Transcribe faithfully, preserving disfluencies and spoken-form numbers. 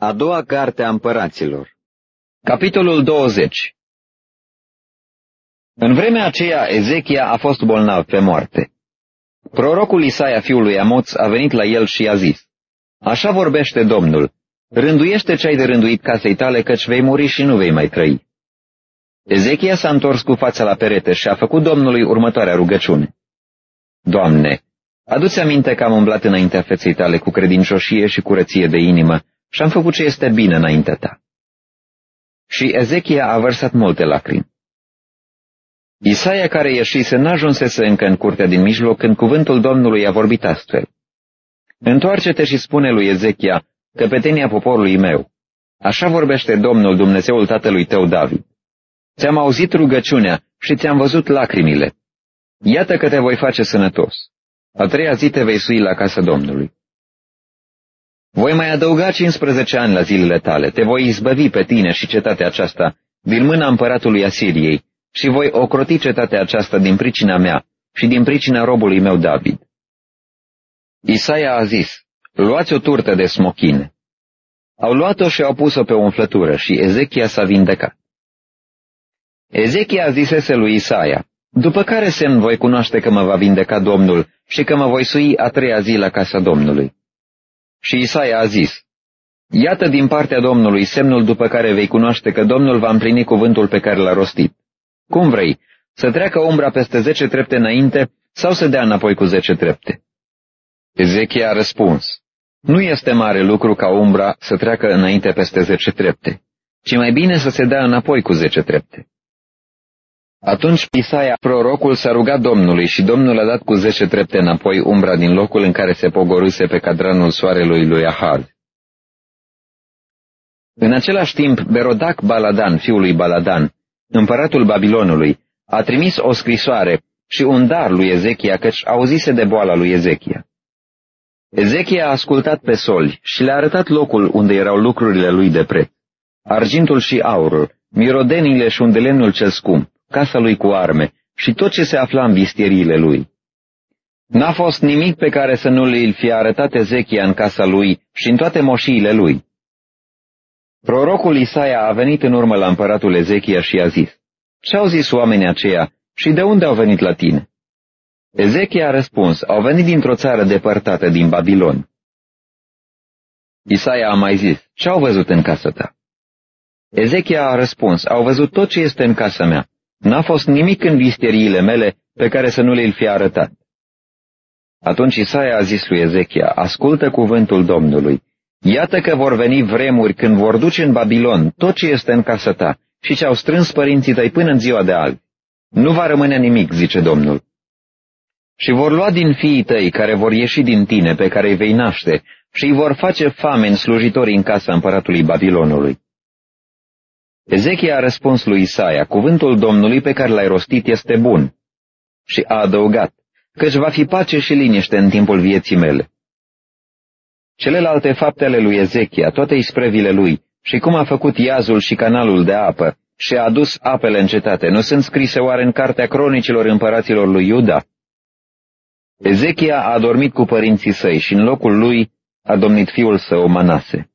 A doua carte a împăraților. Capitolul douăzeci. În vremea aceea Ezechia a fost bolnav pe moarte. Prorocul Isaia fiul lui Amoț a venit la el și i-a zis: Așa vorbește Domnul, rânduiește ce ai de rânduit casei tale, căci vei muri și nu vei mai trăi. Ezechia s-a întors cu fața la perete și a făcut Domnului următoarea rugăciune: Doamne, adu-ți aminte că am umblat înaintea feței tale cu credincioșie și curăție de inimă și am făcut ce este bine înaintea ta. Și Ezechia a vărsat multe lacrimi. Isaia, care ieșise, n-ajunsese încă în curtea din mijloc când cuvântul Domnului a vorbit astfel: Întoarce-te și spune lui Ezechia, căpetenia poporului meu: Așa vorbește Domnul, Dumnezeul tatălui tău David. Ți-am auzit rugăciunea și ți-am văzut lacrimile. Iată că te voi face sănătos. A treia zi te vei sui la casa Domnului. Voi mai adăuga cincisprezece ani la zilele tale, te voi izbăvi pe tine și cetatea aceasta din mâna împăratului Asiriei și voi ocroti cetatea aceasta din pricina mea și din pricina robului meu David. Isaia a zis: Luați o turtă de smochine. Au luat-o și au pus-o pe o umflătură și Ezechia s-a vindecat. Ezechia zisese lui Isaia: După care semn voi cunoaște că mă va vindeca Domnul și că mă voi sui a treia zi la casa Domnului? Și Isaia a zis: Iată din partea Domnului semnul după care vei cunoaște că Domnul va împlini cuvântul pe care l-a rostit. Cum vrei, să treacă umbra peste zece trepte înainte sau să dea înapoi cu zece trepte? Ezechia a răspuns: Nu este mare lucru ca umbra să treacă înainte peste zece trepte, ci mai bine să se dea înapoi cu zece trepte. Atunci Isaia, prorocul, s-a rugat Domnului și Domnul a dat cu zece trepte înapoi umbra din locul în care se pogorâse pe cadranul soarelui lui Ahaz. În același timp, Berodac Baladan, fiul lui Baladan, împăratul Babilonului, a trimis o scrisoare și un dar lui Ezechia, căci auzise de boala lui Ezechia. Ezechia a ascultat pe soli și le-a arătat locul unde erau lucrurile lui de preț, argintul și aurul, mirodenile și undelemnul cel scump, casa lui cu arme și tot ce se afla în vistieriile lui. N-a fost nimic pe care să nu îl fie arătat Ezechia în casa lui și în toate moșiile lui. Prorocul Isaia a venit în urmă la împăratul Ezechia și i-a zis: Ce-au zis oamenii aceia și de unde au venit la tine? Ezechia a răspuns: Au venit dintr-o țară depărtată din Babilon. Isaia a mai zis: Ce-au văzut în casa ta? Ezechia a răspuns: Au văzut tot ce este în casa mea. N-a fost nimic în visteriile mele pe care să nu le-l fie arătat. Atunci Isaia a zis lui Ezechia: Ascultă cuvântul Domnului. Iată că vor veni vremuri când vor duce în Babilon tot ce este în casa ta și ce au strâns părinții tăi până în ziua de azi. Nu va rămâne nimic, zice Domnul. Și vor lua din fiii tăi care vor ieși din tine, pe care îi vei naște, și îi vor face fameni slujitorii în casa împăratului Babilonului. Ezechia a răspuns lui Isaia: Cuvântul Domnului pe care l-ai rostit este bun. Și a adăugat: Căci va fi pace și liniște în timpul vieții mele. Celelalte fapte ale lui Ezechia, toate isprevile lui, și cum a făcut iazul și canalul de apă, și a adus apele în cetate, nu sunt scrise oare în cartea cronicilor împăraților lui Iuda? Ezechia a adormit cu părinții săi și în locul lui a domnit fiul său Manase.